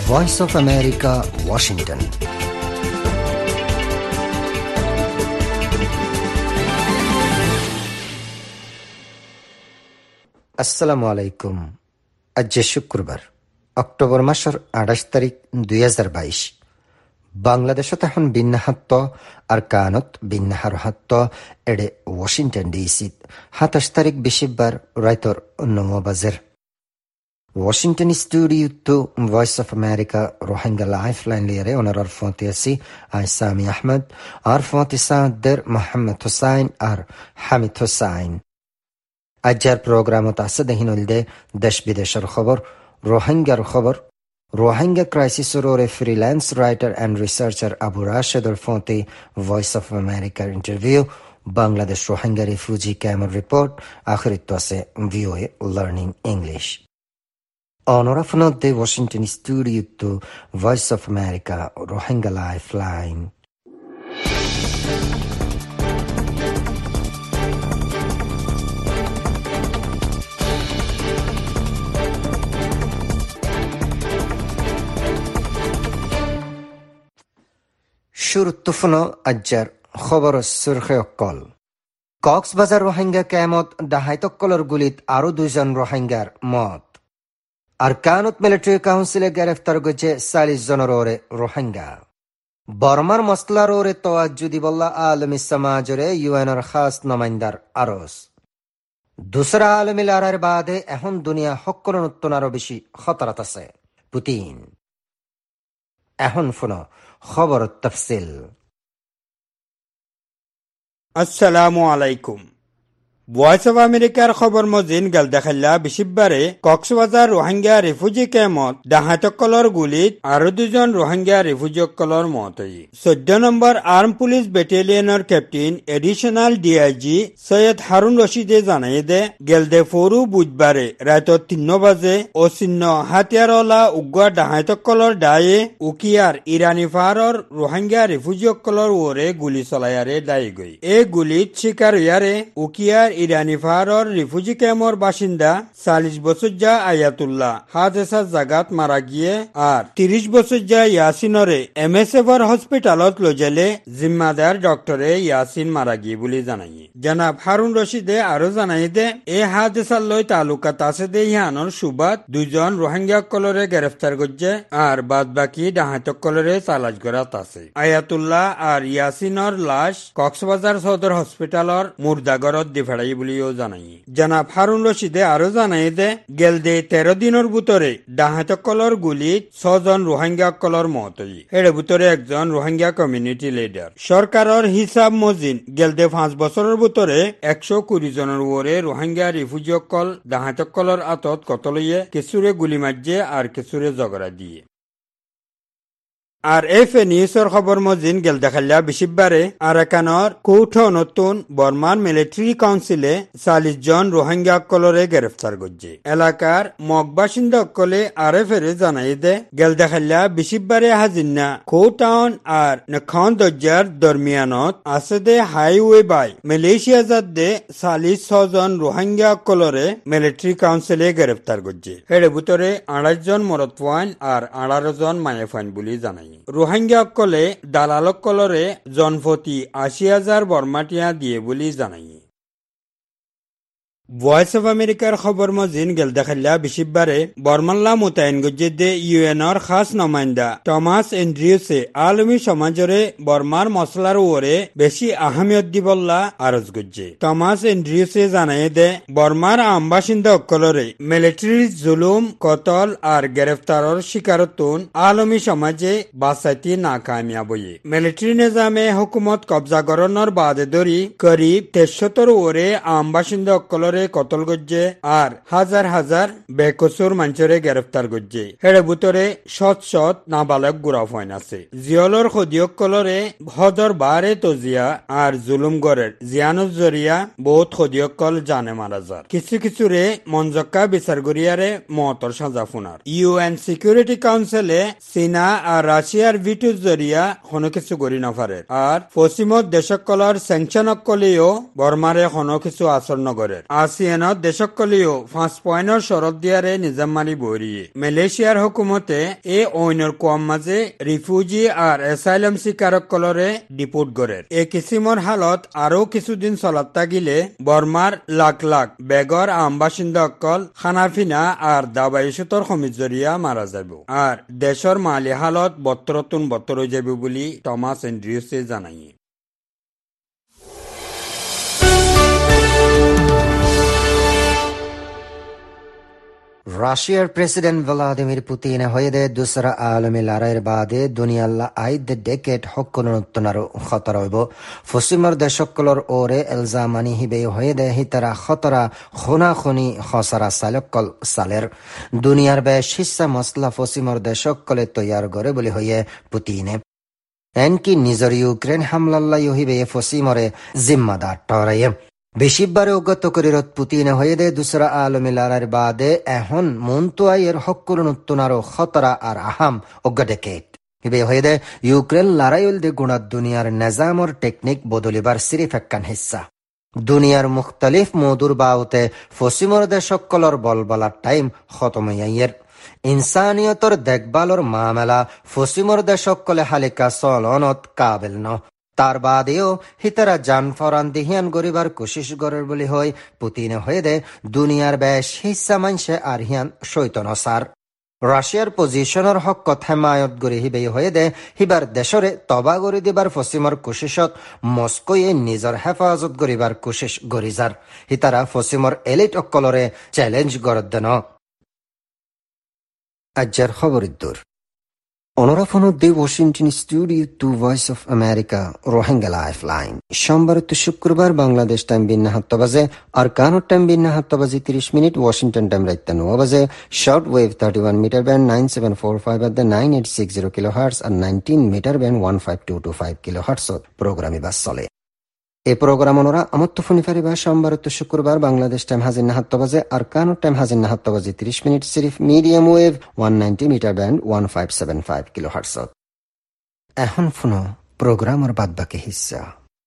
Voice of America, Washington. আসসালামু আলাইকুম। আজ শুক্রবার, অক্টোবর মাসের 28 তারিখ 2022। বাংলাদেশত এখন বিন্যাহাত্ত আর কানত বিন্যাহার হাত্ত এডে ওয়াশিংটন ডিসি 27 তারিখ বিশিববার রাইতর 9 বাজের। ওয়াশিংটন স্টুডিও তো Voice of America Rohingya life line লিয়ারে ওনার ফোঁতিয়াসি আই সামি আহমদ আর ফোঁতিসাদের মোহাম্মদ হুসাইন আর হামিদ হুসাইন। আজকের প্রোগ্রামত আছে দেহিনলদে দেশ বিদেশের খবর, রোহিঙ্গার খবর, রোহিঙ্গা ক্রাইসিসের ওরে freelance writer and researcher Abu রাশেদর ফোঁতে ভয়েস অফ আমেরিকার ইন্টারভিউ, বাংলাদেশ রোহিঙ্গা রিফিউজি ক্যাম্পের রিপোর্ট, আখরিত আছে ভিওএ লার্নিং ইংলিশ। অনরা ফোনদে ওয়াশিংটন স্টুডিও তো Voice of America Rohingya life line. শুরুত্তফন আজ্জার খবর সুরখে অক্কল। কক্সবাজার রোহিঙ্গা ক্যাম্পত ডাহাইতক্কলর গুলিত আরো 2 জন রোহিঙ্গার মত। আর কানত মিলিটারি কাউন্সিলে গ্রেফতার গেছে 40 জনের ওরে রোহিঙ্গা। বর্মার মসলার ওরে তোয়াজ্জু দিবল্লা আলমী সমাজরে ইউএনর খাস নমাইন্দার আরস। দুসরা আলমী লড়াইয়ের বাদে এখন দুনিয়া হক্কলনত্তন আরো বেশি খতরাত আছে পুতিন। এখন ফোন খবর তফসিল। আসসালামু আলাইকুম। ভয়েস অফ আমেরিকার খবর মজিন গেল দেখাল্লা বিশিববারে কক্সবাজার রোহিঙ্গা রিফিউজি ক্যাম্পত ডাহাতকলর গুলিত আরো 2 জন রোহিঙ্গা রিফিউজিকলর মত হই। 14 নম্বর আর্ম পুলিশ ব্যাটালিয়নের captain additional DIG Syed Harun রশিদে জানাই দে গেলদে ফরু বুধবারে রাত 3 বাজে অচিহ্ন হাতিয়ারওয়ালা উগ্র ডাহাতকলর ডায়ে উকিয়ার ইরানি ফাহারর রোহিঙ্গা রিফিউজিকলর ওরে গুলি চলায়ারে দায়ী গই। এই গুলিত শিকার ইয়ারে উকিয়ার ইরানি ফাহারর রিফিউজি ক্যাম্পর বাসিন্দা 40 বছর যা আয়াতুল্লাহ হাদেসা জাগাত মারা গিয়ে আর 30 বছর যা ইয়াসিনরে এমএসএফর হসপিটালত লজেলে জিম্মাদার ডক্টরে ইয়াসিন মারা গিয়ে বলে জানাই। জনাব হারুন রশিদে আরো জানাই দে এই হাদেসার লই তালুকাত আছে দে ইহানোর সুবাদ 2 জন রোহিঙ্গা কলরে গ্রেফতার করছে আর বাদ বাকি ডাহাতক কলরে তালাশ করাত আছে। আয়াতুল্লাহ আর ইয়াসিনর লাশ কক্সবাজার সদর হসপিটালর মুর্দাগরত দিফাড়াই বলিও জানাই। জনাব হারুন রশিদে আরো জানাই দে গেলদে 13 দিনের ভিতরে ডাহাতকলর গুলিত 6 জন রোহিঙ্গা কলর মত হই। এর ভিতরে একজন রোহিঙ্গা কমিউনিটি লিডার। সরকারের হিসাব মজিন গেলদে 5 বছরের ভিতরে 120 জনের উপরে রোহিঙ্গা রিফিউজি কল ডাহাতকলর আতত কতলইয়ে কিছুরে গুলি মারছে আর কিছুরে জগড়া দিয়ে। আর এফএ নিউজের খবর মজিন গেল দেখাল্লা বিশিববারে আরাকানর কৌঠ নতুন বর্মান মিলিটারি কাউন্সিলে 40 জন রোহিঙ্গা কলরে গ্রেফতার করছে। এলাকার মগবাসিন্দা কলে আরএফএ জানাই দে গেল দেখাল্লা বিশিববারে হাজিনা কৌটাউন আর নখান দরজার দরমিয়ানত আছে দে হাইওয়ে বাই মালয়েশিয়া যাতে 46 জন রোহিঙ্গা কলরে মিলিটারি কাউন্সিলে গ্রেফতার করছে। এর ভিতরে 28 জন মরতওয়ান আর 18 জন মায়েফান বলে জানাই। রোহিঙ্গা কলে দালালক কলরে জনপ্রতি 80,000 বর্মাটিয়া দিয়ে বলে জানাই। ভয়েস অফ আমেরিকার খবর মজিন গেল দেখাল্লা বিশিববারে বর্মাল্লা মোতায়েন গজ্জে ইউএনর খাস নমাইন্দা টমাস এন্ড্রিউসে আলমী সমাজরে বর্মার মশলার ওরে বেশি আহমিয়ত দিবল্লা আরজ গজ্জে। টমাস এন্ড্রিউসে জানাই দে বর্মার আমবাসিন্দা অকলরে মিলিটারি জুলুম কতল আর গ্রেফতারর শিকারতুন আলমী সমাজে বাঁচাইতে না কামিয়াব হয়ে। মিলিটারি নিজামে হুকুমত কবজা গরণর বাদে ধরি করিব 63 ওরে আমবাসিন্দা অকলরে কতল গজ্জে আর হাজার হাজার বেকসুর মানুষরে গ্রেফতার গজ্জে। এর ভিতরে শত নাবালক গুড়াফ হইন আছে। জিয়লর খদিয়ক কলরে হদর বারে তজিয়া আর জুলুম গরের জিয়ানুর জরিয়া বহুত খদিয়ক কল জানে মারা যার। কিছু কিছুরে মঞ্জক্কা বিচার গরিয়ারে মতর সাজা ফুনার। ইউএন সিকিউরিটি কাউন্সিলে চীনা আর রাশিয়ার ভিটুর জরিয়া কোনো কিছু গড়ি নফারে আর পশ্চিমত দেশক কলর স্যাংশনক কলেও বর্মারে কোনো কিছু আচরণ নগরের। ASEANত দেশকলিও 5 পয়েন্টৰ শরত দিয়ারে নিজাম মানি বরিয়ে মালয়েশিয়ার হুকুমতে এ অইনর কম মাঝে রিফিউজি আর এসাইলাম শিকারকলরে ডিপোর্ট গড়ের এ কিসিমর হালত আরও কিছুদিন চলাত থাকিলে বর্মার লাখ লাখ বেগর আম বাসিন্দা অকল খানাফিনা আর দাবাইশতর সমিত জরিয়া মারা যাব আর দেশর মালি হালত বত্তরতুন বত্তর হয়ে যাবে বলে টমাস এন্ড্রিউসে জানাই। রাশিয়ার প্রেসিডেন্ট ভ্লাদিমির পুতিন হয়েদে দুসরা আলমী লড়াইয়ের বাদে দুনিয়াল্লা আইদ ডেকেট হকুনতনার খতর হইব পশ্চিমর দেশকলর ওরে এলজামানি হিবে হয়েদে হিতারা খতরা খুনাখুনি খসরা সালকল সালের দুনিয়ার বেশ হিস্সা মসলা পশ্চিমর দেশকলে তৈয়ার করে বলে হইয়ে পুতিনে এনকি নিজর ইউক্রেন হামলাল্লা হিবে পশ্চিমরে জিম্মাদার টরাইয়ে বেশিবারে অজ্ঞাত করিরত পুতিনে হয়েদে দুসরা আলমী লড়াইয়ের বাদে এখন মন্তুয়াইয়ের হকুনতনারও খতরা আর আহাম অজ্ঞা ডেকেট হিবে হয়েদে ইউক্রেন লড়াইল দে গুণাত দুনিয়ার নিজামর টেকনিক বদলিবার সিরিফ একখান হিস্সা দুনিয়ার মুখতালিফ মধুর বাউতে পশ্চিমর দেশকলর বলবলার টাইম খতমাইয়ের ইনসানিয়তর দেখভালর মামেলা পশ্চিমর দেশকলে হালিকা চলনত কাবেল ন তার বাদেও হিতারা জান ফরান দিহিয়ান গরিবার কোশিশ গরের বলি হয় পুতিনে হয়ে দে দুনিয়ার বেশ হিস্সা মানসে আর হিয়ান শৈতন সার রাশিয়ার পজিশনের হক হেমায়ত গরি হিবে হয়ে দে হিবার দেশরে তবা গরি দিবার পশ্চিমর কোশিশত মস্কোয়ে নিজর হেফাজত গরিবার কোশিশ গরিজার হিতারা পশ্চিমর এলিট অকলরে চ্যালেঞ্জ গরদ দেন। আজ্জার খবরের দূর অনরাফনুদ্দি Washington studio to voice of America Rohingya lifeline সোমবার তো শুক্রবার বাংলাদেশ টাইম বিন্না 7 বাজে আর কানাডা টাইম বিন্না 7 বাজে 30 মিনিট ওয়াশিংটন টাইম রাত 9 বাজে short wave 31 metre band 9745 at the 9860 kilohertz আর 19 মিটার ব্যান্ড 15225 কিলোহার্টজ প্রোগ্রামে বাস চলে এই প্রোগ্রাম ওনারা আমত্ত ফোনি ফারিবা সোমবার তো শুক্রবার বাংলাদেশ টাইম হাজির না 7 বাজে আর কানাডা টাইম হাজির না 7 বাজে 30 মিনিট সিরিফ medium wave 190 metre band 1575 kilohertz এখন ফোনো প্রোগ্রামের বাদ বাকি হিস্সা।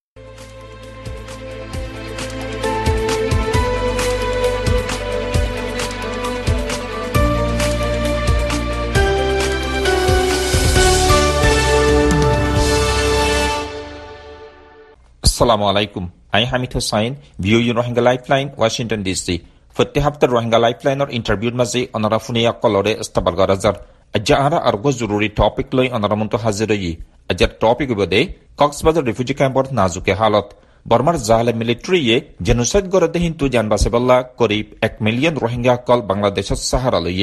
Assalamu alaikum. I am Hamid Hussain, VOU Rohingya Lifeline, Washington DC. Fatti haftar Rohingya Lifeline or interviewed mazi onara funia kolore istabal garazar. Ajja ara argo zururi topic loi onara muntu hazirayi. Ajjar topic ubade Coxbazar refugee camp or nazuke halat. Burmar Zahale military ye genocide gorade hintu janbaseballa korib 1 million Rohingya kol Bangladesh Sahara loye.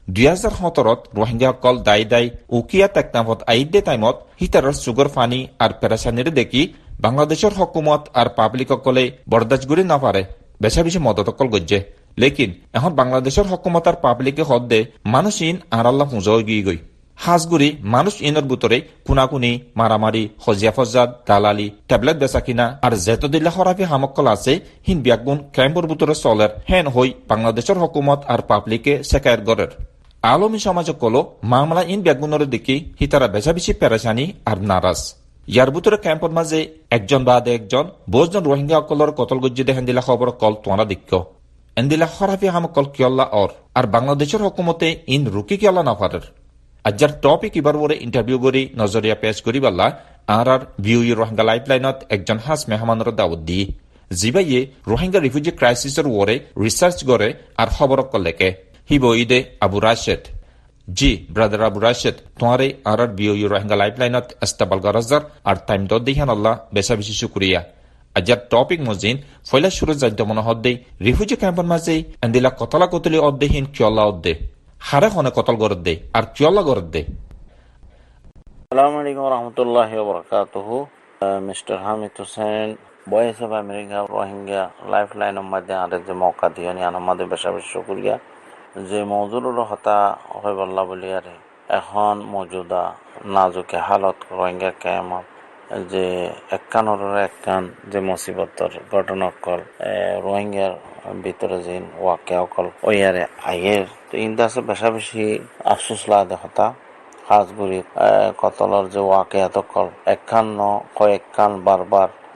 2017 Rohingya কল দাই দাই উকিয়া তেকনামত আইডে টাইমত হিতারর সুগর funny আর পেরাসানির দেখি বাংলাদেশের হকুমত আর public কলে বরদাস্ত করে না পারে বেশা বেশি মদত কল গজ্জে লেকিন এখন বাংলাদেশের হকুমত আর পাবলিকে হদ্দে মানুষ ইন আর আল্লাহ পুজো গিয়ে গই হাজগুড়ি মানুষ ইনের বুতরে কুনাকুনি মারামারি হজিয়া ফজাদ দালালি ট্যাবলেট বেচা কিনা আর যেত দিল্লা হরাফি হামকল আছে হিন বিয়াগুন ক্যাম্পর বুতরে চলের হেন হই বাংলাদেশের হকুমত আর পাবলিকে শেখায়ের গড়ের আলমী সমাজ কলো মামলা ইন ব্যাগুনের দেখি হিতারা বেশা বেশি পেরেশানি আর নারাজ ইয়ার ভিতরে ক্যাম্পের মাঝে একজন বাদে একজন বহুজন রোহিঙ্গা অকলর কতল গজ্জি দেখেন দিলা খবর কল তোমরা দিক্ষ এন্দিলা হরাফি হাম কল কিয়ল্লা আর বাংলাদেশের হকুমতে ইন রুকি কিয়ল্লা না পারের আজ্জার টপিক ইবার বরে ইন্টারভিউ করি নজরিয়া পেশ করি বাল্লা আর ভিউই রোহিঙ্গা লাইফলাইনত একজন হাস মেহমানের দাওয়াত দি জিবাইয়ে রোহিঙ্গা রিফিউজি ক্রাইসিসের ওরে রিসার্চ করে আর খবর কলেকে হিবইদে আবু রাশেদ জি ব্রাদার আবু রাশেদ তোমারে আর বিওইউ রোহিঙ্গা লাইফলাইনত ইস্তাবাল গরাজার আর টাইম দদ দিহান আল্লাহ বেশা বেশি শুকরিয়া আজার টপিক মজিন ফয়লা শুরু জানতে মনে হদ্দে রিফিউজি ক্যাম্পের মাঝে এন্দিলা কতলা কতলি অদ্দেহীন কিয়ল্লা অদ্দে হারে হনে কতল গরদ দে আর কিয়ল্লা গরদ দে। আসসালামু আলাইকুম ওয়া রাহমাতুল্লাহি ওয়া বারাকাতুহু। Mister Hamid Hossain, Voice of America Rohingya লাইফলাইনের মধ্যে আরে যে মৌকা দিয়ে আমাদের বেশা বেশি শুকরিয়া যে মৌজুদুর হতা হয় বল্লা বলি আরে এখন মৌজুদা নাজুকে হালত রোহিঙ্গা ক্যাম্প যে একখান যে মুসিবতর ঘটনা কল রোহিঙ্গার ভিতরে যে ওয়াকে অকল ওইয়ারে আইয়ের তো ইন্দাসে বেশা বেশি আফসোস লাগে হতা হাজগুড়ি কতলর যে ওয়াকে এত কল একখান কয়েকখান বারবার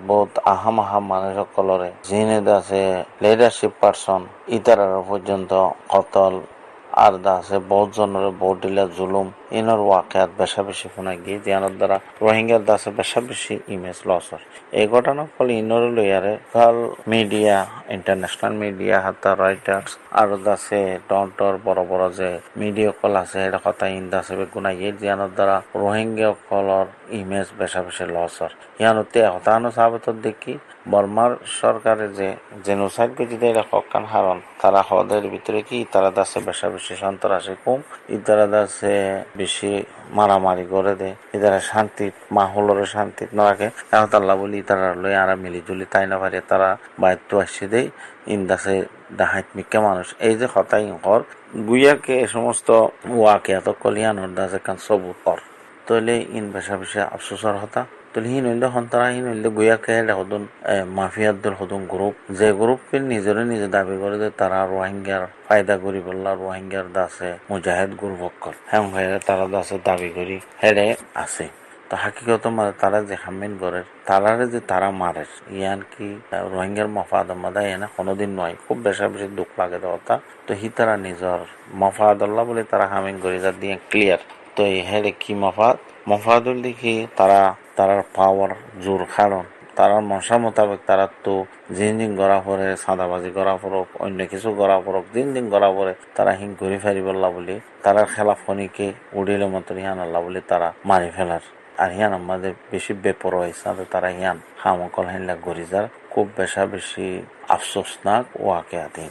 বহুত আহাম মানুষ সকলরে যিনি আছে লিডারশিপ পার্সন ইতারার পর্যন্ত কতল আর আছে বহুত জনের বহুত দিলা জুলুম ইনর ওয়াকিয়াত বেশা বেশি শোনা গিয়ে জিয়ানোর দ্বারা রোহিঙ্গার দাসে বেশা বেশি ইমেজ লস হয়। এই ঘটনা ফলে ইনর লইয়ারে ভাল মিডিয়া, ইন্টারন্যাশনাল মিডিয়া, হাতা রাইটার্স আর দাসে ডন্টর বড় বড় যে মিডিয়া কল আছে এটা কথা ইন দাসে বেগুনা গিয়ে জিয়ানোর দ্বারা রোহিঙ্গা কলর ইমেজ বেশা বেশি লস হয়। ইয়ানোতে হতানো সাবেতর দেখি বর্মার সরকারের যে জেনোসাইড যদি এটা হকান হারণ তারা হদের ভিতরে কি তারা দাসে বেশা বেশি সন্ত্রাসী কম, ইতারা দাসে বেশি মারামারি করে দেয়, ইতারা শান্তি মাহলের শান্তি না রাখে। এখন তাল্লা বলি তারা লই আর মিলিজুলি তাই না পারে তারা বায়িত্ব আসছে দেয় ইন্দাসে ডাহাইত মিক্কা মানুষ এই যে হতাই হর গুইয়াকে এ সমস্ত ওয়াকে এত কলিয়ানোর দাসে কান সবুত কর তৈলে ইন বেশা বেশি আফসোসর হতা। তলে হিন হইলে সন্তারা হিন হইলে গুয়াকে হদুন মাফিয়াদের হদুন গ্রুপ যে গ্রুপকে নিজরে নিজে দাবি করে যে তারা রোহিঙ্গার ফায়দা করি বললা রোহিঙ্গার দাসে মুজাহিদ গ্রুপ অকল হ্যাঁ ভাইরা তারা দাসে দাবি করি হেরে আছে। তো হাকিকত মারে তারা যে হামিন করে তারারে যে তারা মারে ইয়ান কি রোহিঙ্গার মফাদ মাদা এনা কোনোদিন নয়, খুব বেশা বেশি দুঃখ লাগে দেওয়া। তো হি তারা নিজর মফাদল্লাহ বলে তারা হামিন করে যা দিয়ে ক্লিয়ার। তো হেরে কি মফাদুল দেখি তারার পাওয়ার জোর কারণ তারার মশা মোতাবেক তারা তো দিন গড়া পরে সাদাবাজি গড়া পড়ক অন্য কিছু গড়া পড়ক দিন গড়া পরে তারা হিং ঘুরি ফেরিবল্লা বলি তারার খেলা ফনিকে উড়িলে মতো হিয়ান আল্লাহ বলি তারা মারি ফেলার। আর হিয়ান আমাদের বেশি বেপর হয়েছে তারা হিয়ান হামকল হিনলা গড়ি যার খুব বেশা বেশি আফসোসনাক ওয়াকে আদিন।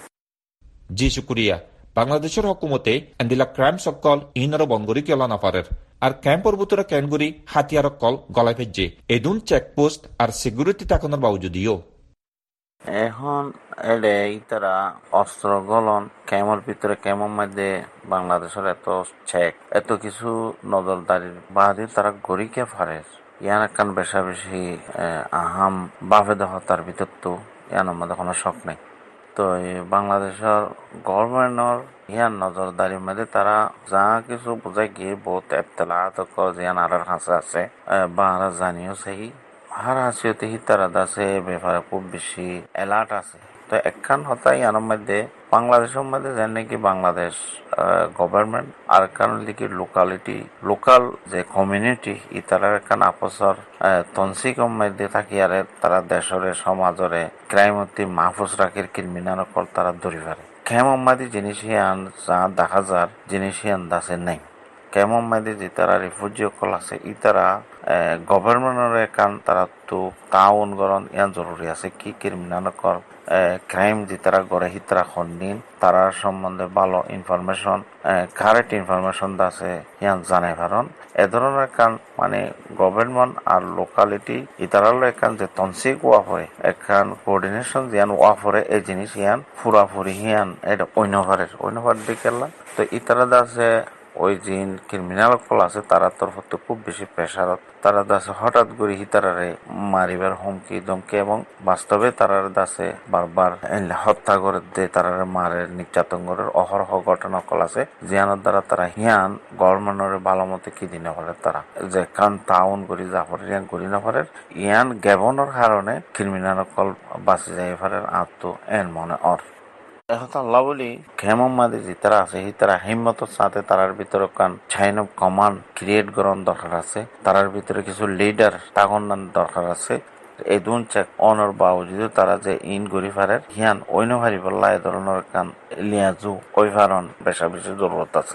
জি শুক্রিয়া। বাংলাদেশের হকুমতে এন্দিলা ক্রাইম সকল ইহিনারো বনগরি কেলা নাফারের আর ক্যাম্পর ভিতরে ক্যানগুড়ি হাতিয়ার কল গলায় ফেজে এদুন চেকপোস্ট আর সিকিউরিটি তাকানোর বাউজুদিও এখন এডে তারা অস্ত্র গলন ক্যামের ভিতরে ক্যামের মধ্যে বাংলাদেশের এত চেক এত কিছু নজরদারির বাদে তারা গড়িকে ফারে ইয়ান একখান বেশা বেশি আহাম বাফে দহতার ভিতর তো ইয়ানোর মধ্যে কোনো শখ নেই। তো বাংলাদেশের গভর্নমেন্টর ইয়ান নজরদারির মধ্যে তারা যা কিছু বোঝাই গিয়ে বহুত এতলাত জিয়ান আর হাসে আছে বা আর জানিও সেই হার হাসিওতে তারা দাসে ব্যাপারে খুব বেশি অ্যালার্ট আছে। তো একখান হতাই ইয়ানোর মধ্যে বাংলাদেশের মধ্যে যেন নাকি বাংলাদেশ গভর্নমেন্ট আর কারণ লিখি লোকাল যে কমিউনিটি ইতারার একখান আপসর তনসিকম মধ্যে থাকি আর তারা দেশরে সমাজরে ক্রাইমতি মাহফুজ রাখির ক্রিমিনাল তারা ধরি পারে খেমাদি জিনিস হিয়ান যা দেখা যার জিনিস হিয়ান দাসে নেই। কেমন মাইদে যে তারা রিফিউজি কল আছে ইতারা গভর্নমেন্টের একান তারা তো তাউন গরন ইয়ান জরুরি আছে কি ক্রিমিনাল কর ক্রাইম যে তারা গড়ে হিতারা খন্ডিন তারার সম্বন্ধে ভালো ইনফরমেশন কারেক্ট ইনফরমেশন আছে ইয়ান জানাই পারন এ ধরনের একান মানে গভর্নমেন্ট আর লোকালিটি ইতারালো একান যে তনসিক ওয়া পরে একান কোঅর্ডিনেশন ইয়ান ওয়া পরে এই জিনিস ইয়ান পুরাপুরি হিয়ান এটা অন্যভার দিকেলা। তো ইতারা আছে ওই যে ক্রিমিনাল কল আছে তারা তরফ খুব বেশি প্রেসারত তারা দাসে হঠাৎ করে হিতারারে মারিবার হুমকি ধমকি এবং বাস্তবে তারার দাসে বারবার হত্যা করে দে তারারে মারের নির্যাতন করে অহরহ ঘটনা কল আছে জিয়ানোর দ্বারা তারা হিয়ান গভর্নমেন্টের ভালো মতো কি দিনে পারে তারা যে কান তাউন করি জাফর ইয়ান করি না পারে ইয়ান গেবনের কারণে ক্রিমিনাল কল বাঁচে যাই পারে আত্ম এন মনে অর আল্লাহ বলি খেমম মাদে যে তারা আছে সেই তারা হিম্মতের সাথে তারার ভিতরে কান চাইন অফ কমান্ড ক্রিয়েট করার দরকার আছে তারার ভিতরে কিছু লিডার তাগন দরকার আছে এই দুন চেক অনর বাউজিদ তারা যে ইন গরি ফারের হিয়ান অন্য ভারি বললা এ ধরনের কান লিয়াজু ওই ফারন বেশা বেশি জরুরত আছে।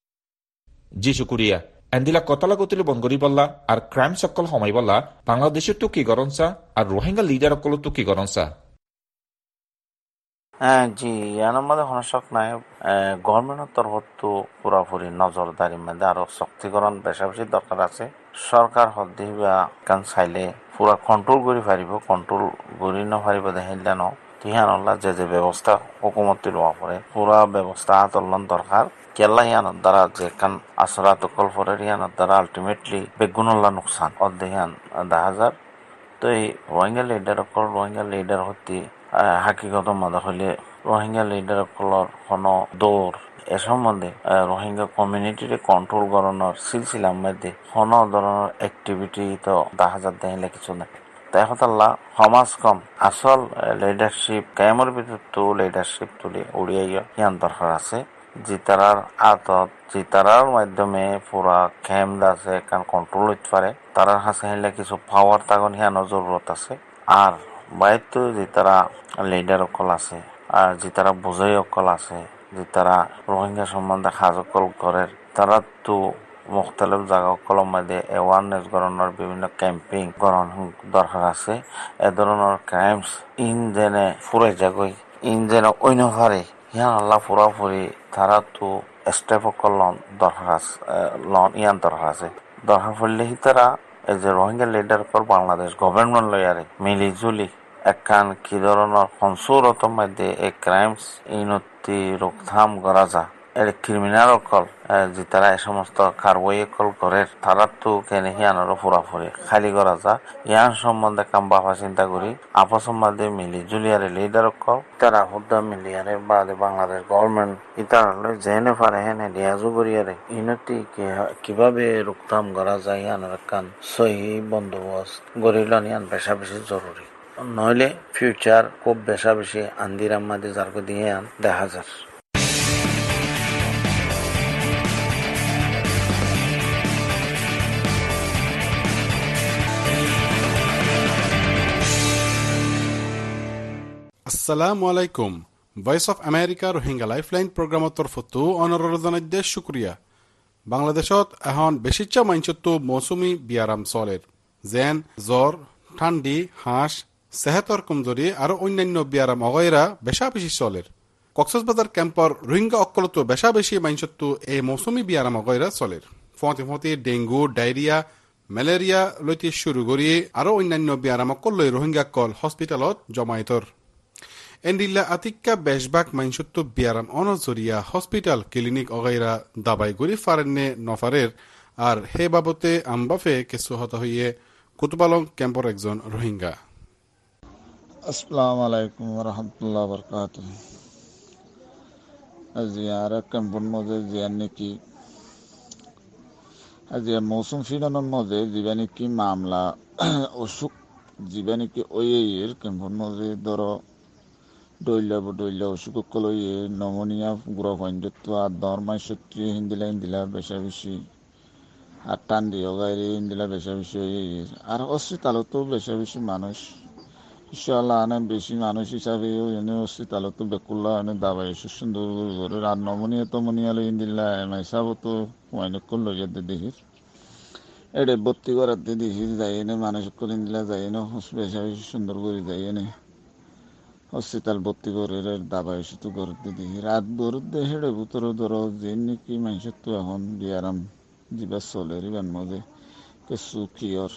জি শুক্রিয়া। এন্দিলা কতলা গতিলে বনগরি বললা আর ক্রাইম সকল সময় বললা বাংলাদেশের তো কি গরমসা আর রোহিঙ্গা লিডার সকল তো কি গরমসা। হ্যাঁ জি ইয়ানোর মধ্যে কোনো শখ নাই গভর্নমেন্টের তরফ তো পুরাপুরি নজরদারির মধ্যে আরো শক্তিকরণ বেশা বেশি দরকার আছে। সরকার হদ্দি বা কান চাইলে পুরা কন্ট্রোল করে পারিব কন্ট্রোল করি নপারিব দেখিলে ন তিহানল্লা যে ব্যবস্থা হুকুমতি লোৱা পরে পুরা ব্যবস্থা আতলন দরকার কেলা ইয়ানোর দ্বারা যে কান আসরা তকল পরে ইয়ানোর দ্বারা আলটিমেটলি বেগুনল্লা নোকসান অর্ধেহান দেখা যার। তো এই রোহিঙ্গা লিডার হতে হাকিগত মাদা হইলে রোহিঙ্গা লিডার কলর কোনো দৌড় এ সম্বন্ধে রোহিঙ্গা কমিউনিটির কন্ট্রোল করানোর সিলসিলার মধ্যে কোনো ধরনের অ্যাক্টিভিটি তো দেখা যার দেখিলে কিছু নেই। তাই হতাল্লা সমাজ কম আসল লিডারশিপ কায়েমর ভিতর তো লিডারশিপ তুলে উড়িয়ে ইয়ান দরকার আছে জিতারার আতত জিতারার মাধ্যমে পুরা খেম আছে কারণ কন্ট্রোল হইতে পারে তারার হাসে হইলে কিছু পাওয়ার তখন হিয়ানোর জরুরত আছে আর বাইর তো জিতারা লিডার অকল আছে আর জিতারা বুঝাই অকল আছে জিতারা রোহিঙ্গা সম্বন্ধে সাজ অকল করের তারা তো মুখতালিফ জায়গা অকলের মধ্যে অ্যাওয়ারনেস গণনার বিভিন্ন ক্যাম্পিং গণন দরকার আছে এ ধরনের ক্রাইমস ইন জেনে ফুরে যাগই ইন জেনে অন্য হারে ইয়ান আল্লাহ পুরাপুরি তারা তো স্টেপ অকল দরকার আছে লন ইয়ান দরকার আছে দরকার পড়লে তারা এই যে রোহিঙ্গা লিডার পর বাংলাদেশ গভর্নমেন্ট লয়ারে মিলি জুলি একখান কি ধরনের কনসুরত মধ্যে এই ক্রাইমস ইনতি রোকথাম করা যা এর ক্রিমিনাল অকল যে তারা এই সমস্ত কারবই অকল করে তারা তো কেনে হিয়ানোর পুরাপুরি খালি করা যা ইয়ান সম্বন্ধে কাম বাবা চিন্তা করি আপস সম্বন্ধে মিলি জুলিয়ারে লিডার অকল তারা হুদ্দা মিলিয়ারে বাদে বাংলাদেশ গভর্নমেন্ট ইতারা জেনে পারে হেনে লিয়াজু করিয়ারে ইনতি কিভাবে রোকথাম করা যায় ইয়ানোর একখান সহি বন্দোবস্ত গড়িল ইয়ান বেশা বেশি জরুরি নইলে ফিউচার খুব বেশা বেশি আন্দিরাম মাঝে যার দিয়ে আন দেখা যার আসসালামু আলাইকুম voice of America Rohingya lifeline প্রোগ্রামৰ তৰফতো অনুৰোধনাদ্য শুক্ৰিয়া বাংলাদেশত এখন বেছিচ্ছা মাইঞ্চতো মৌচুমী বিয়াৰাম চলেৰ যেন জ্বৰ ঠাণ্ডি হাঁস সেহতৰ কমজোৰি আৰু অন্যান্য বিয়াৰাম অগৈৰা বেশা বেশি চলেৰ কক্সবাজার ক্যাম্পৰ রোহিঙ্গা অকলতো বেশা বেশি মাইঞ্চতো এই মৌচুমী বিয়াৰাম অগৈৰা চলেৰ ফতে ফতে ডেংগু ডায়রিয়া মেলেরিয়া লৈতে শুরু কৰি আৰু অন্যান্য বিয়াৰাম অকল লৈ রোহিঙ্গা কল হস্পিটালত জমাইতৰ এন্ডিল্লা আতিক্কা বেশবাক মাইনসত্ব বিয়ারাম অনজরিয়া হসপিটাল ক্লিনিক অগাইরা দাবাই গুরি ফারেন্নে নফারের আর হে বাবতে আমবাফে কেসু হতা হইয়ে কুতুবালং ক্যাম্পর একজন রোহিঙ্গা আসসালামু আলাইকুম রহমতুল্লাহ বরকাত আজিয়ারা ক্যাম্পর মধ্যে জিয়ান নাকি আজিয়া মৌসুম ফিরানোর মধ্যে জীবানি কি মামলা অসুখ জীবানি কি ওয়ের ক্যাম্পর মধ্যে ধরো ডইলা অসুখ লইয়ে নমনিয়া গুড়া পয়েন্ট আর দরমাই সত্যি হিন্দিলা বেশা বেশি আর টান দিয়ে গাইরে হিন্দিলা বেশা বেশি আর হসপিটালতো বেশা বেশি মানুষ ইনশাআল্লাহ আনে বেশি মানুষ হিসাবে এনে হসপিটালতো বেকুল্লা এনে দাবাই সুন্দর করে আর নমনিয়া তমনিয়া লই হিন্দিলা হিসাবতো ওয়াইনকল লইয়া দেখির এটা ভর্তি করাতে দেখি যাই এনে মানুষ হিন্দিলা যাই এনে বেশা বেশি সুন্দর করে যাই এনে হসপিটাল ভর্তি করে দাবা এসে করতে দিই রাত বরুদ্ধে হেড়ে ভিতরে ধরো যে নাকি মানুষের তো এখন বিয়ারাম যা চলে রিবান মধ্যে কিছু কিয়র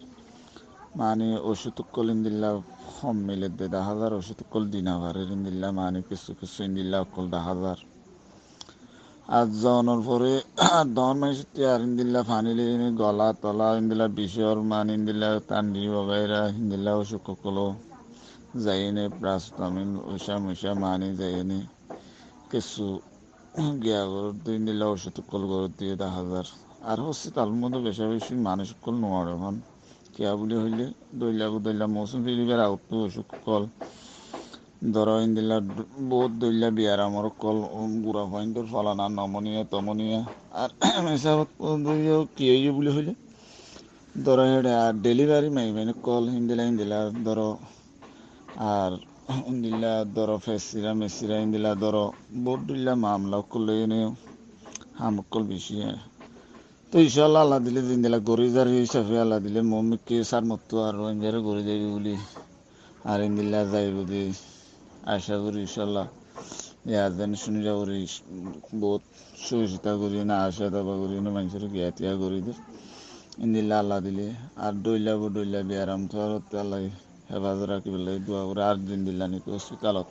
মানে ওষুধ কল ইন্দিল্লা কম মিলে 10,000 ওষুধ কল দিনা ভারের ইন্দিল্লা মানে কিছু ইন্দিল্লা কল 10,000 আর জনের পরে দন মানুষের আর ইন্দিল্লা ফানিলে গলা তলা ইন্দিল্লা বিষর মান ইন্দিল্লা টান্ডি বগাইরা ইন্দিল্লা ওষুধ কলো যাইনে প্রাস্তামিন ওষা মশা মানি যাইনে কিছু গিয়া গর 2 দিলা ওষুধ কল গর দিয়ে 10,000 আর হসপিটাল মধ্যে বেশা বেশি মানুষ কল নোয়ার এখন কিয়া বলি হইলে দইলা মৌসুম ফিরিবার আউট ওষুধ কল ধরো ইন্দিলা বহুত দইলা বিয়ার আমার কল গুড়া পয়েন্টের ফলানা নমনিয়া তমনিয়া আর হিসাবত কি হইয়ে বলি হইলে ধরো হেডে আর ডেলিভারি মাইবেন কল ইন্দিলা ধরো আর ইন্দিল্লা ধরো ফেসিরা মেসিরা ইন্দিল্লা ধরো বোর্ডিল্লা মামলা করলে হামকল বেশি তো ইনশাল্লাহ আল্লাহ দিলে ইন্দিল্লা গড়ি যার হিসাবে আল্লাহ দিলে মমিকে সার মতো আর ইন্দিরা গড়ি যাবি বলি আর ইন্দিল্লা যাই বলি আশা করি ইনশাল্লাহ ইয়াদেন শুনি যাব বহুত সহযোগিতা করি না আশা দাবা করি না মানুষের গিয়া তিয়া করি দে ইন্দিল্লা আল্লাহ দিলে আর ডইলা বিয়ারাম তো আর আল্লাহ হেফাজত রাখিবলে দোয়া করে আর দিন দিল্লা নাকি হসপিটালত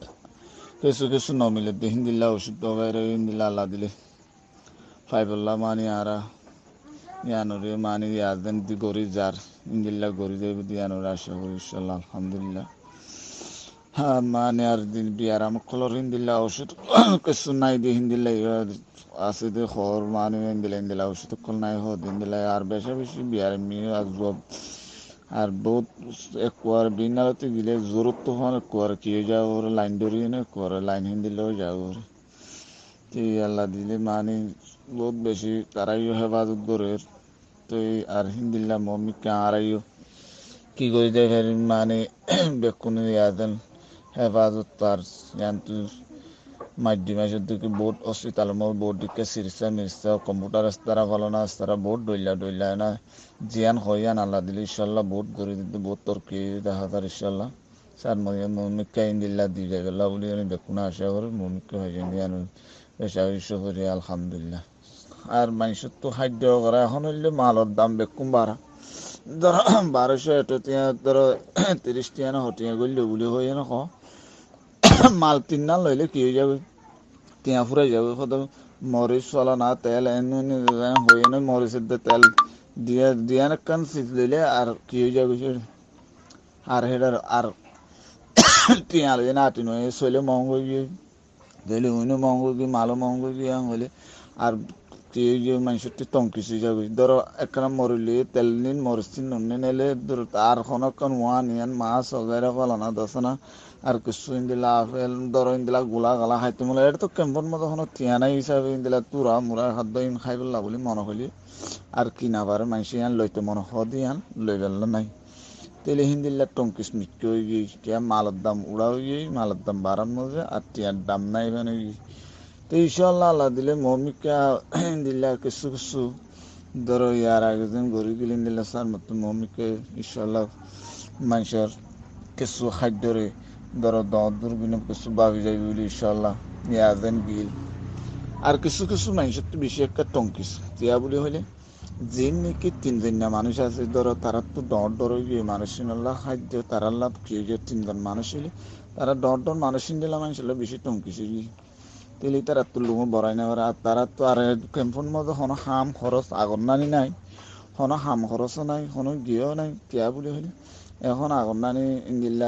কিছু নমিলে দিন দিল্লা ওষুধ বাইরে দিল্লা আল্লাহ দিলে ফাইবল্লা মানি আরা ইয়ানুরে মানি ইয়াদেন দি গরি যার ইন্দিল্লা গরি যাইব দিয়ানুরে আশা করি ইনশাল্লাহ আলহামদুলিল্লাহ হ্যাঁ মানে আর দিন বিয়ারাম কলর হিন্দিল্লা ওষুধ কিছু নাই দি হিন্দিল্লা আছে দে খর মানে ইন্দিল্লা ওষুধ কল নাই হ দিন দিল্লা আর বেশা বেশি বিয়ার মি আর আর বহুত একবার বিনালতে গেলে জোরত তো হন একবার কি যাও লাইন ধরিয়ে না একবার লাইন হিন্দিলেও যাও আল্লাহ দিলে মানে বহুত বেশি তারাইও হেফাজত করে তো আর হিন্দিল্লা মমিকে আড়াইও কি করে দেয় মানে বেকুনি ইয়াদেন হেফাজত তার জানতু মাধ্যমে দিকে বহুত হসপিটাল বহুত দিকে চিকিৎসা মির্চা কম্পিউটার তারা ভালো না তারা বহুত ডইলা না জিয়ান হইয়ান আল্লাহ দিলে ইনশাল্লাহ বহুত করে দিতে বহুত তর্কি দেখা তার ইনশাল্লাহ স্যার মমিকা ইন্দিল্লা দিয়ে যাবে আল্লাহ বলি আমি বেকুনা আশা করি মমিকা হয়ে যান পেশা করি আলহামদুলিল্লাহ। আর মানুষের তো খাদ্য করা এখন হইলে মালের দাম বেকুম বাড়া ধরো 1200 এটা ধরো 30 টিয়া না হটিয়া গেলে বলে হয়ে না মাল 3 না লইলে কি হয়ে যাবে টিয়া ফুরাই যাবে কত মরিচ চলা না তেল এনে হয়ে না মরিচের তেল দিয়া না কান সিজ লইলে আর কি হয়ে যাবে আর হেডার আর টিয়া লইলে না টিন হয়ে চলে মহঙ্গ গিয়ে দিলে হইনো মহঙ্গ গিয়ে মালও মহঙ্গ গিয়ে হলে আর মানুষের টঙ্কিছি যাবে ধরো একখানা মরিলে তেল নিন মরিচিন নুনে নিলে আর খনক্ষণ ওয়া নিয়ান মাছ অগাইরা ফলানা দশনা আর কিছু ইন্দিলা আপেল ধরো ইন্দিলা গোলা গালা খাইতে মনে এটা তো কেম্পর মতো কোনো টিয়ানাই হিসাবে ইন্দিলা তুরা মুরা খাদ্য ইন খাই পেলা বলে মনে হলি আর কিনা পারে মানুষ ইয়ান লইতে মনে হদি ইয়ান লই পেল নাই তেলে হিন্দিল্লা টঙ্কিস মিটকে হয়ে গিয়ে টিয়া মালের দাম উড়া হয়ে গিয়ে মালের দাম বাড়ার মধ্যে আর টিয়ার দাম নাই মানে তো ইনশাল্লাহ আল্লাহ দিলে মমিকা দিল্লা কিছু কিছু ধরো ইয়ার আগে দিন গড়ি গেলেন দিল্লা স্যার মতো মমিকে ইনশাল্লাহ মানুষের কিছু খাদ্যরে ধরো দুর্বিন কিছু ভাবি যাবে বলে ইনশাল্লাহ ইয়াজেন গিল আর কিছু কিছু মানুষের তো বেশি একটা টঙ্কিস টিয়া বলে হলে যে নাকি 3 জন মানুষ আছে ধরো তারা তো ডর গিয়ে মানুষিনাল্লাহ খাদ্য তারা লাভ কি 3 জন মানুষ হলে তারা ডর মানুষিন দিলা মানুষের বেশি টঙ্কিছে গিয়ে তেলে তারা তো লুমো বড়াই না আর তারা তো আর ক্যাম্পন মধ্যে কোনো হাম খরচ আগর নানি নাই কোনো হাম খরচও নাই কোনো গিয়েও নাই টিয়া বলে হলে এখন আগর নানি ইন্দিল্লা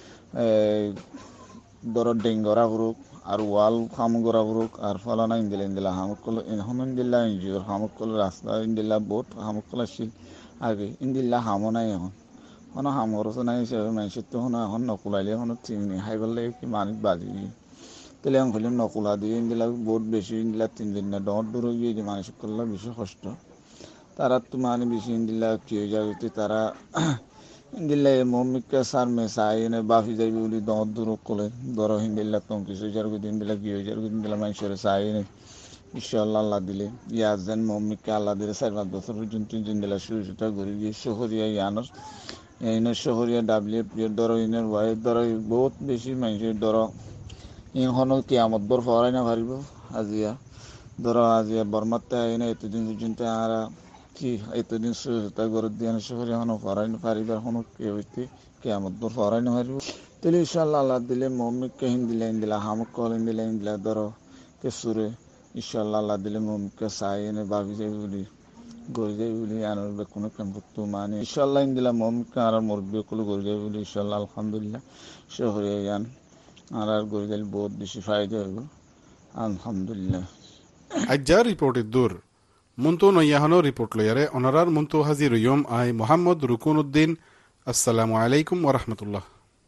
ধরো ডেঙ্গরা করুক আর ওয়াল হাম গড়া করুক আর ফলানা ইন্দিলা হামুক করলো এখন ইন্দিল্লা এনজিওর হামুক করলো রাস্তা ইন্দিল্লা বোট হামুক করলো আসছিল আগে ইন্দিল্লা হামও নাই এখন কোনো হাম খরচও নাই হিসাবে মানুষের তো এখন নকুলাইলে এখন চিনি হাই পেলে কি মানুষ বাজি তাহলে আমি হইলাম নকুলা দিয়ে ইন্দিলা বহুত বেশি ইন্দিলা 3 দিন না দূর গিয়ে যে মানুষ করলে বেশি কষ্ট তারা তো মানে বেশি ইন্দিলা কি হয়ে যাবে তারা ইন্দিল্লা মমিকা সার মেসাই এনে বাফি যাইবে বলে দূর করলে ধরো হিন্দিল্লা কম কিছু যার ইন্দিলা কি হয়ে যাবে ইন্দিলা মানুষের চাই এনে ইনশাল্লাহ আল্লাহ দিলে ইয়াজেন মমিকা আল্লাহ দিলে 4-5 বছর পর্যন্ত ইন্দিলা শুরুটা ঘুরে গিয়ে শহরিয়া ইয়ানোর এইনের শহরিয়া WFP ধরো ইনের ওয়াই ধরো বহুত বেশি মানুষের ধরো ইহনো কিয়ামত বর ফরাই না পারিব আজিয়া ধরো আজিয়া বর্মাতে আইনে এতদিন পর্যন্ত আর কি এতদিন সুতা গরত দিয়ে শহরে এখনো ফরাই না পারিবার কোনো কে হইতে কিয়ামত বর ফরাই না পারিব তাহলে ইনশাল্লাহ আল্লাহ দিলে মমিককে হিন্দিলা হামুক কল ইন্দিলা ধরো কে সুরে ইনশাল্লাহ আল্লাহ দিলে মমিককে চাই এনে ভাবি যাই বলি গড়ি যাই বলি আনার কোনো কেমত মানে ইনশাল্লাহ ইন্দিলা মমিককে আর মুরব্বী কলে গড়ি যাই বলি ইনশাল্লাহ আলহামদুলিল্লাহ শহরে ইয়ান আর গরিগাল বহুত বেশি ফায়দা হইব আলহামদুলিল্লাহ। আজ্জা রিপোর্টের দূর মুন্তু নইয়াহানো রিপোর্ট লয়ারে অনারার মুন্তু হাজির ইয়ম আই মোহাম্মদ রুকুন উদ্দিন। আসসালামু আলাইকুম ওয়া রাহমাতুল্লাহ।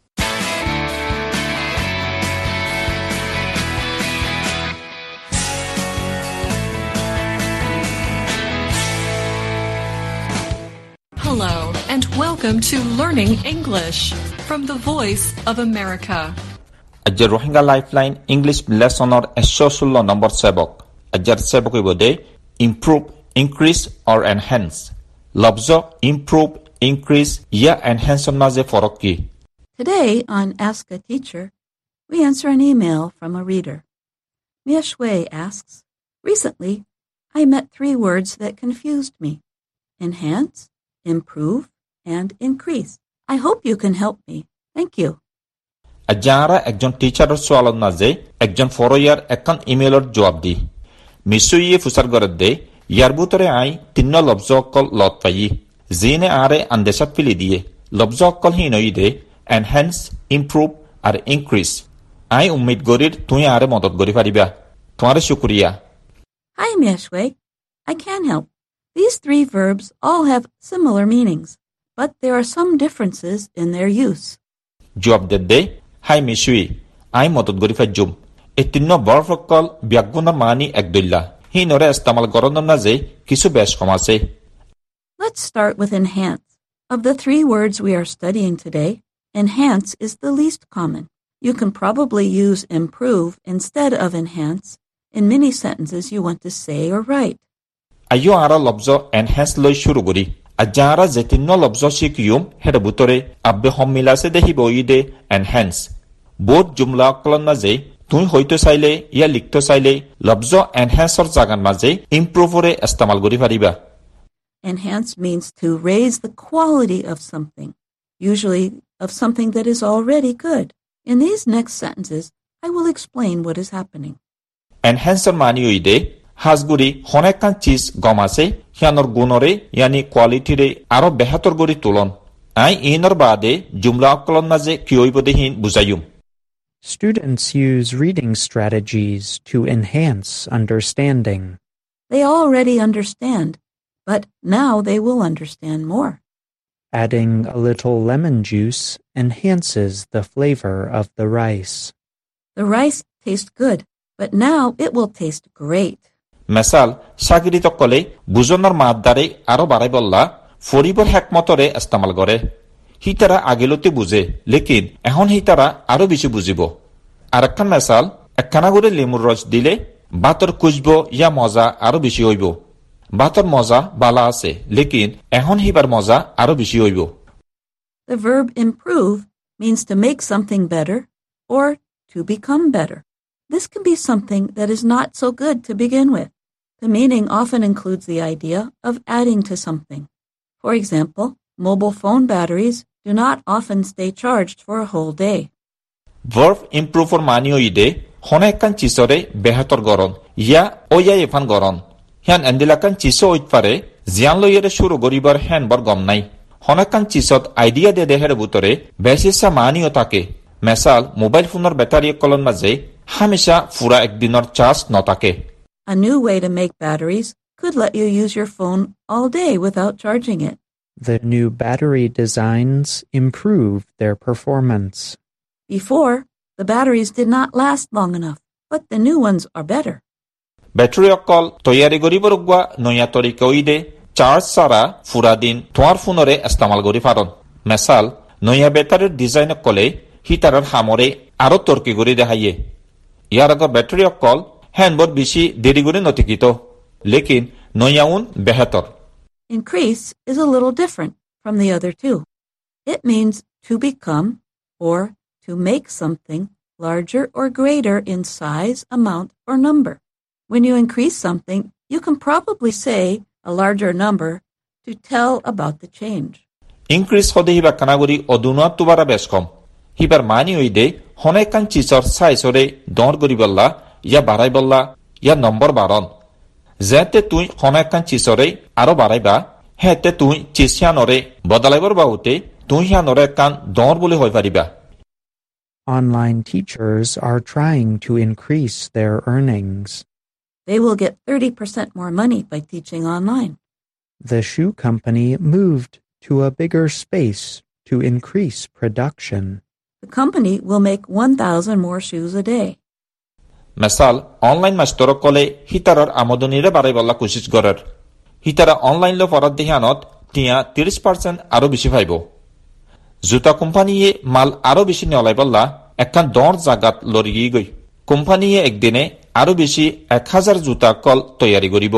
Hello and welcome to Learning English from the Voice of America. Ajar Rohingya Lifeline English lesson or Eshosullo number 7. Ajar sebok ibode improve, increase or enhance. Lobzo improve, increase ya enhance maze foroki. Today on Ask a Teacher, we answer an email from a reader. Mia Shui asks, recently I met 3 words that confused me. Enhance, improve, and increase. I hope you can help me. Thank you. Ajara ekjon teacher soalon maze ekjon foroyar ekkan emailor jawab di. Misuye fusar gorad de yar butore ai tinno lobzo kol lot payi. Zine are andesat pili diye. Lobzo kol hinoi de enhance, improve R increase. I ummid gorir তুই আরে মদত করি পারিবা। তোমার শুকরিয়া। Hi, Mia Shui. I can help. These 3 verbs all have similar meanings, but there are some differences in their use. জবাব দে high মিশুই I মদত গরি ফাজ্জুম এতিন্ন বরফকল ব্যাগুণৰ মানি একদুল্লা হি নৰে ইস্তেমাল গৰণৰ নাজে কিছু বেশ কম আছে Let's start with enhance. Of the three words we are studying today, enhance is the least common. You can probably use improve instead of enhance in many sentences you want to say or write. আইও আৰা লব্জ এনহেন্স লৈ শুরু করি আজারা যেতিন্ন লব্জ শিকিউম head বুতরে আব্বে সম্মিলাছে দেখিব ইদে এনহেন্স বোধ জুমলা অকলন মাঝে তুই হইতো চাইলে ইয়া লিখতো চাইলে লব্জ এনহেন্সর জাগান মাঝে ইম্প্রুভরে ইস্তেমাল করি পারিবা Enhance means to raise the quality of something, usually of something that is already good. In these next sentences, I will explain what is happening. এনহেন্সর মানি ইদে হাজগুড়ি হনেকান চিজ গম আছে হিয়ানোর গুণরে ইয়ানি কোয়ালিটিরে আরো বেহাতর গড়ি তুলন আই ইনর বাদে জুমলা অকলন মাঝে কিয়ইব দেহিন বুঝাইম Students use reading strategies to enhance understanding. They already understand, but now they will understand more. Adding a little lemon juice enhances the flavor of the rice. The rice tastes good, but now it will taste great. মেসাল সাগিরিত কলে বুজনৰ মাদ্দারে আরো বাড়াই বললা ফরিবর হেকমতরে ইস্তেমাল করে হিতারা আগেলতে বুঝে লেকিন এখন হিতারা আরো বেশি বুঝিব আর একখান মেসাল একখানা করে লেমুর রস দিলে বাতর কুজব ইয়া মজা আরো বেশি হইব বাতর মজা বালা আছে লেকিন এখন হিবার মজা আরো বেশি হইব The verb improve means to make something better or to become better. This can be something that is not so good to begin with. The meaning often includes the idea of adding to something. For example, mobile phone batteries do not often stay charged for a whole day. Verb improve for manio ide honekan chisore behator goron ya oya efan goron hian endilakan chiso oitpare jian loyere shuru goribar hen bor gom nai honekan chisot idea de deher butore besisa manio take mesal mobile phoneor battery kolon maje hamisha pura ekdinor charge notake A new way to make batteries could let you use your phone all day without charging it. The new battery designs improve their performance. Before, the batteries did not last long enough, but the new ones are better. Battery okol toyari goribar ugwa noya torika oide charge sara pura din toar phonore istemal gori paron. Mesal noya battery design okole hitarar hamore aro torki gori dehaye. Iar agor battery okol হ্যানবর বেশি দেরি করে নতিকিত লেকিন নয়াউন বেহতর Increase is a little different from the other two. It means to become or to make something larger or greater in size, amount, or number. When you increase something, you can probably say a larger number to tell about the change. Increase hode hiba kanagori oduna tubara beskom. Hibar mani oide honekan chisor size-ore dor gori bolla ইয়া বাড়াই বললা ইয়া নম্বর বাড়ন যেতে তুই হনেকান চিসরে আরো বাড়াইবা হেতে তুই চিসিয়ানরে বদলাইবর বাউতে তুই হিয়ানরে কান দর বলে হই পারিবা Online teachers are trying to increase their earnings. They will get 30% more money by teaching online. The shoe company moved to a bigger space to increase production. The company will make 1,000 more shoes a day. মেসাল online master কলে হিতারর আমদনিরে বাড়াই বলা কোশিশ করার হিতারা online লো পরার দিহানত টিয়া 30% আরো বেশি পাইব জুতা কোম্পানিয়ে মাল আরো বেশি নলাই বললা একখান দর জাগাত লরি গই কোম্পানিয়ে একদিনে আরো বেশি 1000 জুতা কল তৈয়ারি করিব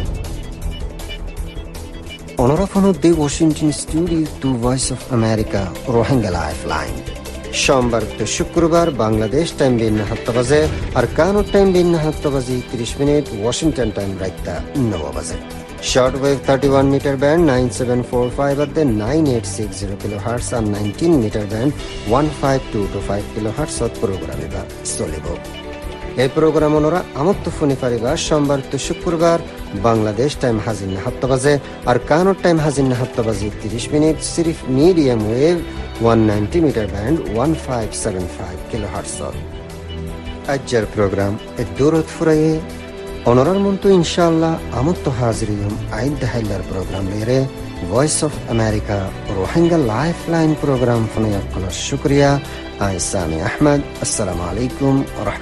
অনরাফন দি Washington studio to voice of America Rohingya lifeline সোমবার তো শুক্রবার বাংলাদেশ টাইম বিন 7 বাজে আর কানাডা টাইম বিন 7 বাজে 30 মিনিট ওয়াশিংটন টাইম রাইতা 9 বাজে short wave 31 metre band 9745 at 9860 kilohertz আর 19 মিটার ব্যান্ড 15225 কিলোহার্টজ প্রোগ্রামে বা চলিব এই প্রোগ্রাম ওনরা আমত্ত ফোনে পারিবা সোমবার তো শুক্রবার বাংলাদেশ টাইম হাজির 7 বাজে আর কানাডা টাইম হাজির 7 বাজে 30 মিনিট সিরিফ medium wave 190 meter band 1575 kilohertz. Ajjar program Durut Furaye Onorar muntu inshallah amutto haziriyum aid dahillar program lere Voice of America Rohingya Lifeline program funa yaqqala shukriya. Ay Sami Ahmad. Assalamu alaikum wa rahmatullahi